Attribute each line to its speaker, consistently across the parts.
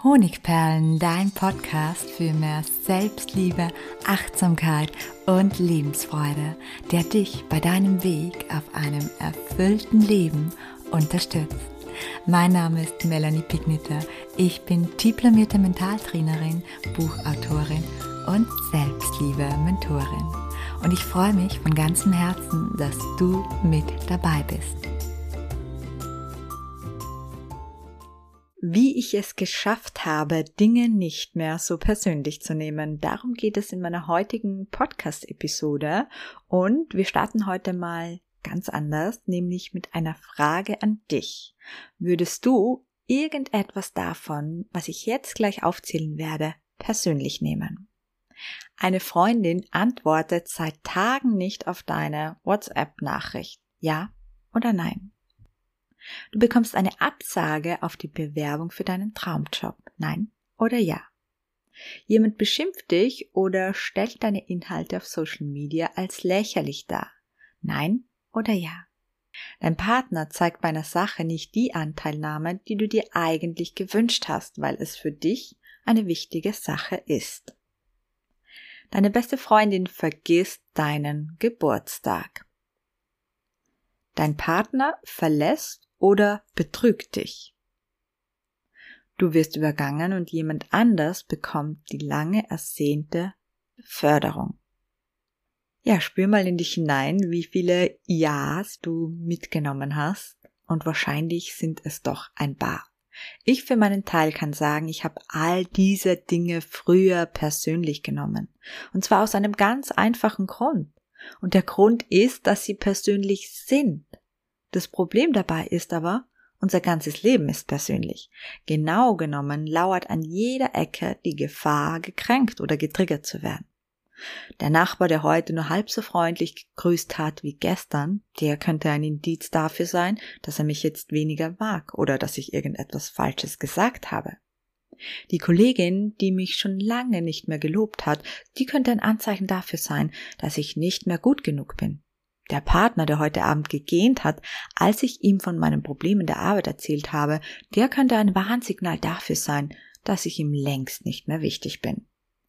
Speaker 1: Honigperlen, dein Podcast für mehr Selbstliebe, Achtsamkeit und Lebensfreude, der dich bei deinem Weg auf einem erfüllten Leben unterstützt. Mein Name ist Melanie Pigniter. Ich bin diplomierte Mentaltrainerin, Buchautorin und Selbstliebe-Mentorin. Und ich freue mich von ganzem Herzen, dass du mit dabei bist. Wie ich es geschafft habe, Dinge nicht mehr so persönlich zu nehmen. Darum geht es in meiner heutigen Podcast-Episode. Und wir starten heute mal ganz anders, nämlich mit einer Frage an dich. Würdest du irgendetwas davon, was ich jetzt gleich aufzählen werde, persönlich nehmen? Eine Freundin antwortet seit Tagen nicht auf deine WhatsApp-Nachricht. Ja oder nein? Du bekommst eine Absage auf die Bewerbung für deinen Traumjob. Nein oder ja? Jemand beschimpft dich oder stellt deine Inhalte auf Social Media als lächerlich dar. Nein oder ja? Dein Partner zeigt bei einer Sache nicht die Anteilnahme, die du dir eigentlich gewünscht hast, weil es für dich eine wichtige Sache ist. Deine beste Freundin vergisst deinen Geburtstag. Dein Partner verlässt oder betrügt dich. Du wirst übergangen und jemand anders bekommt die lange ersehnte Förderung. Ja, spür mal in dich hinein, wie viele Ja's du mitgenommen hast, und wahrscheinlich sind es doch ein paar. Ich für meinen Teil kann sagen, ich habe all diese Dinge früher persönlich genommen. Und zwar aus einem ganz einfachen Grund. Und der Grund ist, dass sie persönlich sind. Das Problem dabei ist aber, unser ganzes Leben ist persönlich. Genau genommen lauert an jeder Ecke die Gefahr, gekränkt oder getriggert zu werden. Der Nachbar, der heute nur halb so freundlich gegrüßt hat wie gestern, der könnte ein Indiz dafür sein, dass er mich jetzt weniger mag oder dass ich irgendetwas Falsches gesagt habe. Die Kollegin, die mich schon lange nicht mehr gelobt hat, die könnte ein Anzeichen dafür sein, dass ich nicht mehr gut genug bin. Der Partner, der heute Abend gegähnt hat, als ich ihm von meinem Problem in der Arbeit erzählt habe, der könnte ein Warnsignal dafür sein, dass ich ihm längst nicht mehr wichtig bin.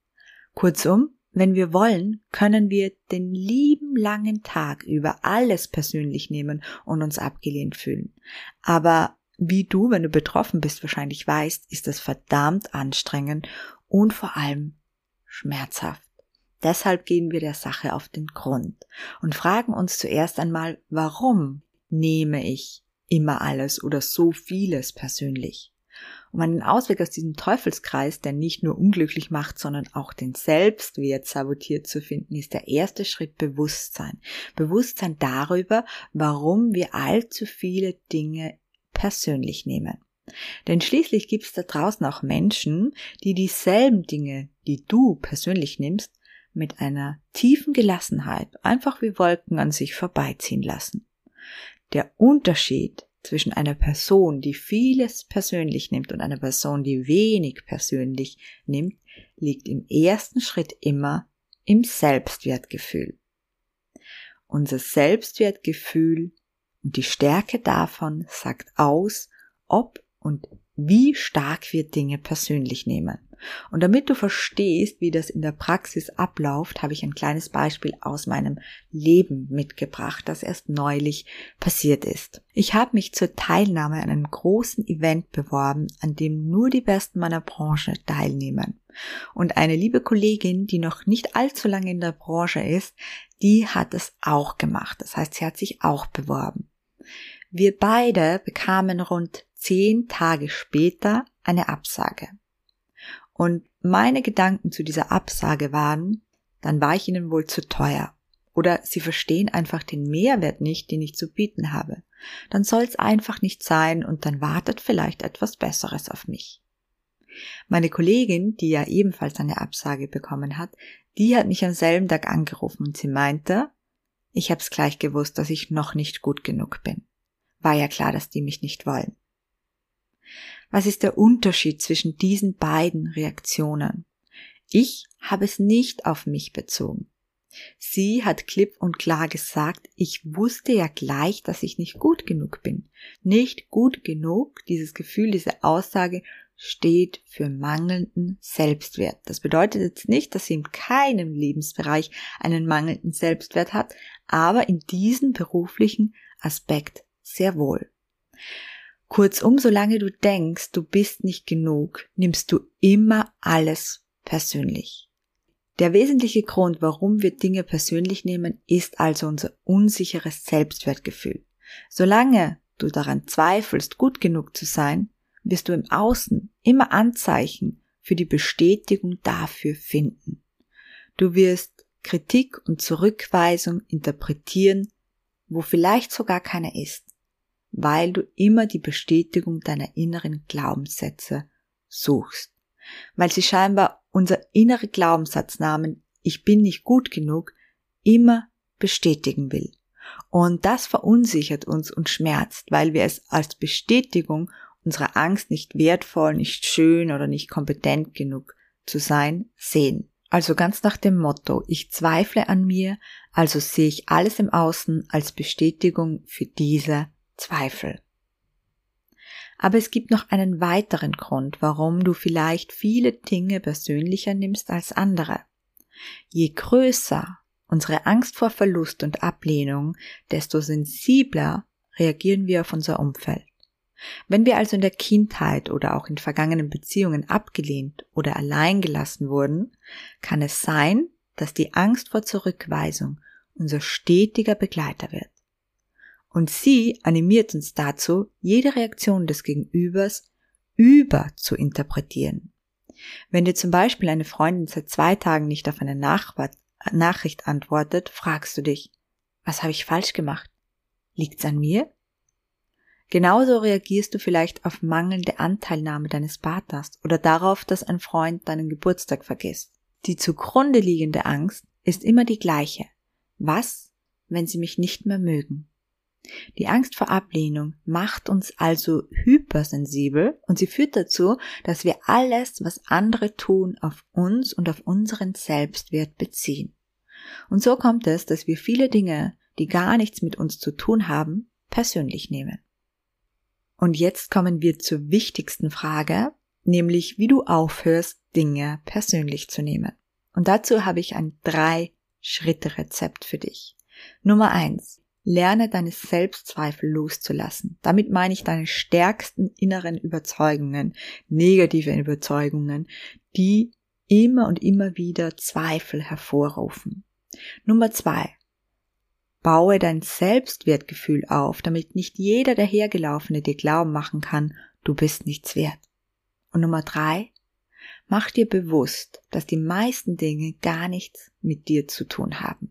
Speaker 1: Kurzum, wenn wir wollen, können wir den lieben langen Tag über alles persönlich nehmen und uns abgelehnt fühlen. Aber wie du, wenn du betroffen bist, wahrscheinlich weißt, ist es verdammt anstrengend und vor allem schmerzhaft. Deshalb gehen wir der Sache auf den Grund und fragen uns zuerst einmal, warum nehme ich immer alles oder so vieles persönlich? Um einen Ausweg aus diesem Teufelskreis, der nicht nur unglücklich macht, sondern auch den Selbstwert sabotiert, zu finden, ist der erste Schritt Bewusstsein. Bewusstsein darüber, warum wir allzu viele Dinge persönlich nehmen. Denn schließlich gibt es da draußen auch Menschen, die dieselben Dinge, die du persönlich nimmst, mit einer tiefen Gelassenheit einfach wie Wolken an sich vorbeiziehen lassen. Der Unterschied zwischen einer Person, die vieles persönlich nimmt, und einer Person, die wenig persönlich nimmt, liegt im ersten Schritt immer im Selbstwertgefühl. Unser Selbstwertgefühl und die Stärke davon sagt aus, ob und wie stark wir Dinge persönlich nehmen. Und damit du verstehst, wie das in der Praxis abläuft, habe ich ein kleines Beispiel aus meinem Leben mitgebracht, das erst neulich passiert ist. Ich habe mich zur Teilnahme an einem großen Event beworben, an dem nur die Besten meiner Branche teilnehmen. Und eine liebe Kollegin, die noch nicht allzu lange in der Branche ist, die hat es auch gemacht. Das heißt, sie hat sich auch beworben. Wir beide bekamen rund 10 Tage später eine Absage. Und meine Gedanken zu dieser Absage waren, dann war ich ihnen wohl zu teuer. Oder sie verstehen einfach den Mehrwert nicht, den ich zu bieten habe. Dann soll es einfach nicht sein und dann wartet vielleicht etwas Besseres auf mich. Meine Kollegin, die ja ebenfalls eine Absage bekommen hat, die hat mich am selben Tag angerufen und sie meinte, ich hab's gleich gewusst, dass ich noch nicht gut genug bin. War ja klar, dass die mich nicht wollen. Was ist der Unterschied zwischen diesen beiden Reaktionen? Ich habe es nicht auf mich bezogen. Sie hat klipp und klar gesagt, ich wusste ja gleich, dass ich nicht gut genug bin. Nicht gut genug, dieses Gefühl, diese Aussage steht für mangelnden Selbstwert. Das bedeutet jetzt nicht, dass sie in keinem Lebensbereich einen mangelnden Selbstwert hat, aber in diesem beruflichen Aspekt sehr wohl. Kurzum, solange du denkst, du bist nicht genug, nimmst du immer alles persönlich. Der wesentliche Grund, warum wir Dinge persönlich nehmen, ist also unser unsicheres Selbstwertgefühl. Solange du daran zweifelst, gut genug zu sein, wirst du im Außen immer Anzeichen für die Bestätigung dafür finden. Du wirst Kritik und Zurückweisung interpretieren, wo vielleicht sogar keine ist, weil du immer die Bestätigung deiner inneren Glaubenssätze suchst. Weil sie scheinbar unser innerer Glaubenssatz namens Ich bin nicht gut genug immer bestätigen will. Und das verunsichert uns und schmerzt, weil wir es als Bestätigung unserer Angst, nicht wertvoll, nicht schön oder nicht kompetent genug zu sein, sehen. Also ganz nach dem Motto, ich zweifle an mir, also sehe ich alles im Außen als Bestätigung für diese Zweifel. Aber es gibt noch einen weiteren Grund, warum du vielleicht viele Dinge persönlicher nimmst als andere. Je größer unsere Angst vor Verlust und Ablehnung, desto sensibler reagieren wir auf unser Umfeld. Wenn wir also in der Kindheit oder auch in vergangenen Beziehungen abgelehnt oder allein gelassen wurden, kann es sein, dass die Angst vor Zurückweisung unser stetiger Begleiter wird. Und sie animiert uns dazu, jede Reaktion des Gegenübers über zu interpretieren. Wenn dir zum Beispiel eine Freundin seit 2 Tagen nicht auf eine Nachricht antwortet, fragst du dich, was habe ich falsch gemacht? Liegt's an mir? Genauso reagierst du vielleicht auf mangelnde Anteilnahme deines Partners oder darauf, dass ein Freund deinen Geburtstag vergisst. Die zugrunde liegende Angst ist immer die gleiche. Was, wenn sie mich nicht mehr mögen? Die Angst vor Ablehnung macht uns also hypersensibel und sie führt dazu, dass wir alles, was andere tun, auf uns und auf unseren Selbstwert beziehen. Und so kommt es, dass wir viele Dinge, die gar nichts mit uns zu tun haben, persönlich nehmen. Und jetzt kommen wir zur wichtigsten Frage, nämlich wie du aufhörst, Dinge persönlich zu nehmen. Und dazu habe ich ein 3-Schritte-Rezept für dich. Nummer 1. Lerne deine Selbstzweifel loszulassen. Damit meine ich deine stärksten inneren Überzeugungen, negative Überzeugungen, die immer und immer wieder Zweifel hervorrufen. Nummer 2. Baue dein Selbstwertgefühl auf, damit nicht jeder dahergelaufene dir glauben machen kann, du bist nichts wert. Und Nummer 3. Mach dir bewusst, dass die meisten Dinge gar nichts mit dir zu tun haben.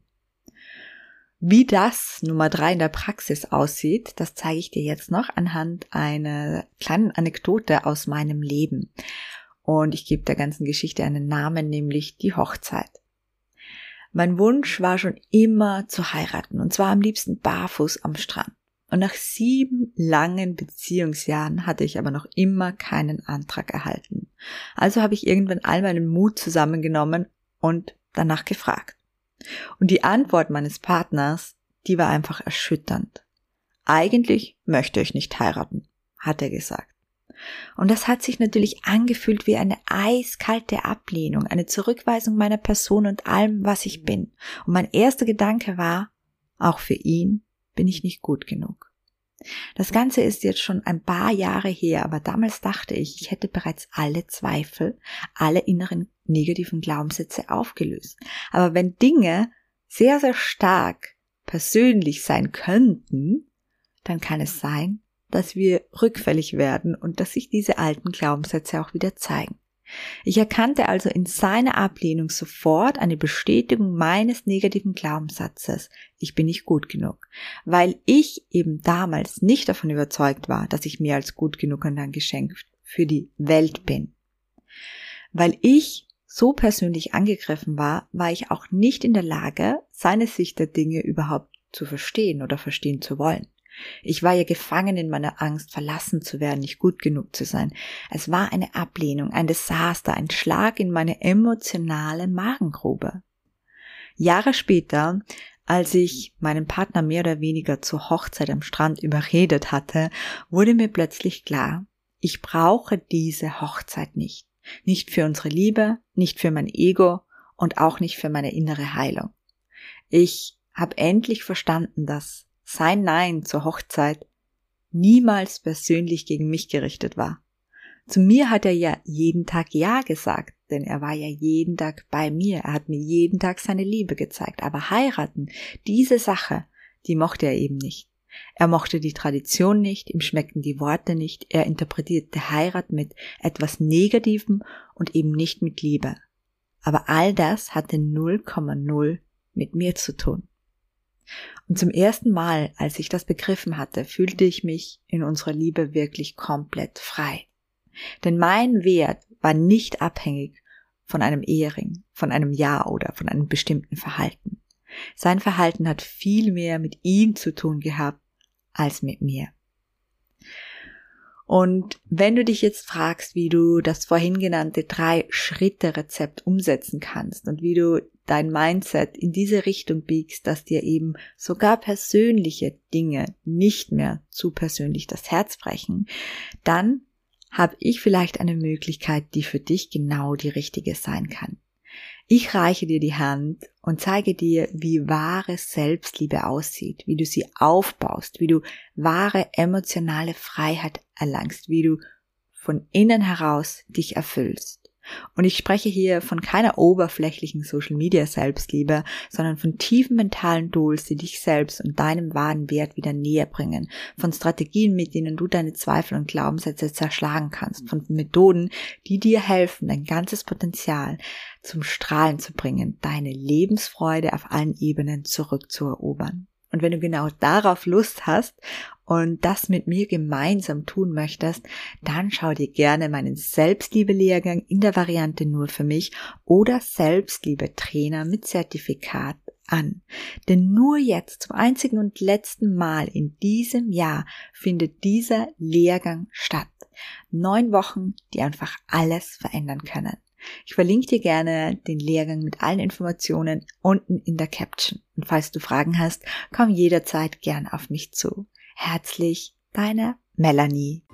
Speaker 1: Wie das Nummer 3 in der Praxis aussieht, das zeige ich dir jetzt noch anhand einer kleinen Anekdote aus meinem Leben. Und ich gebe der ganzen Geschichte einen Namen, nämlich die Hochzeit. Mein Wunsch war schon immer zu heiraten, und zwar am liebsten barfuß am Strand. Und nach 7 langen Beziehungsjahren hatte ich aber noch immer keinen Antrag erhalten. Also habe ich irgendwann all meinen Mut zusammengenommen und danach gefragt. Und die Antwort meines Partners, die war einfach erschütternd. Eigentlich möchte ich nicht heiraten, hat er gesagt. Und das hat sich natürlich angefühlt wie eine eiskalte Ablehnung, eine Zurückweisung meiner Person und allem, was ich bin. Und mein erster Gedanke war, auch für ihn bin ich nicht gut genug. Das Ganze ist jetzt schon ein paar Jahre her, aber damals dachte ich, ich hätte bereits alle Zweifel, alle inneren negativen Glaubenssätze aufgelöst. Aber wenn Dinge sehr, sehr stark persönlich sein könnten, dann kann es sein, dass wir rückfällig werden und dass sich diese alten Glaubenssätze auch wieder zeigen. Ich erkannte also in seiner Ablehnung sofort eine Bestätigung meines negativen Glaubenssatzes, ich bin nicht gut genug, weil ich eben damals nicht davon überzeugt war, dass ich mehr als gut genug und ein Geschenk für die Welt bin. Weil ich so persönlich angegriffen war, war ich auch nicht in der Lage, seine Sicht der Dinge überhaupt zu verstehen oder verstehen zu wollen. Ich war ja gefangen in meiner Angst, verlassen zu werden, nicht gut genug zu sein. Es war eine Ablehnung, ein Desaster, ein Schlag in meine emotionale Magengrube. Jahre später, als ich meinen Partner mehr oder weniger zur Hochzeit am Strand überredet hatte, wurde mir plötzlich klar, ich brauche diese Hochzeit nicht. Nicht für unsere Liebe, nicht für mein Ego und auch nicht für meine innere Heilung. Ich habe endlich verstanden, dass sein Nein zur Hochzeit niemals persönlich gegen mich gerichtet war. Zu mir hat er ja jeden Tag Ja gesagt, denn er war ja jeden Tag bei mir. Er hat mir jeden Tag seine Liebe gezeigt. Aber heiraten, diese Sache, die mochte er eben nicht. Er mochte die Tradition nicht, ihm schmeckten die Worte nicht. Er interpretierte Heirat mit etwas Negativem und eben nicht mit Liebe. Aber all das hatte 0,0 mit mir zu tun. Und zum ersten Mal, als ich das begriffen hatte, fühlte ich mich in unserer Liebe wirklich komplett frei. Denn mein Wert war nicht abhängig von einem Ehering, von einem Ja oder von einem bestimmten Verhalten. Sein Verhalten hat viel mehr mit ihm zu tun gehabt als mit mir. Und wenn du dich jetzt fragst, wie du das vorhin genannte 3-Schritte-Rezept umsetzen kannst und wie du dein Mindset in diese Richtung biegst, dass dir eben sogar persönliche Dinge nicht mehr zu persönlich das Herz brechen, dann habe ich vielleicht eine Möglichkeit, die für dich genau die richtige sein kann. Ich reiche dir die Hand und zeige dir, wie wahre Selbstliebe aussieht, wie du sie aufbaust, wie du wahre emotionale Freiheit erlangst, wie du von innen heraus dich erfüllst. Und ich spreche hier von keiner oberflächlichen Social-Media-Selbstliebe, sondern von tiefen mentalen Tools, die dich selbst und deinem wahren Wert wieder näher bringen, von Strategien, mit denen du deine Zweifel und Glaubenssätze zerschlagen kannst, von Methoden, die dir helfen, dein ganzes Potenzial zum Strahlen zu bringen, deine Lebensfreude auf allen Ebenen zurückzuerobern. Und wenn du genau darauf Lust hast und das mit mir gemeinsam tun möchtest, dann schau dir gerne meinen Selbstliebe-Lehrgang in der Variante nur für mich oder Selbstliebe-Trainer mit Zertifikat an. Denn nur jetzt, zum einzigen und letzten Mal in diesem Jahr, findet dieser Lehrgang statt. 9 Wochen, die einfach alles verändern können. Ich verlinke dir gerne den Lehrgang mit allen Informationen unten in der Caption. Und falls du Fragen hast, komm jederzeit gern auf mich zu. Herzlich, deine Melanie.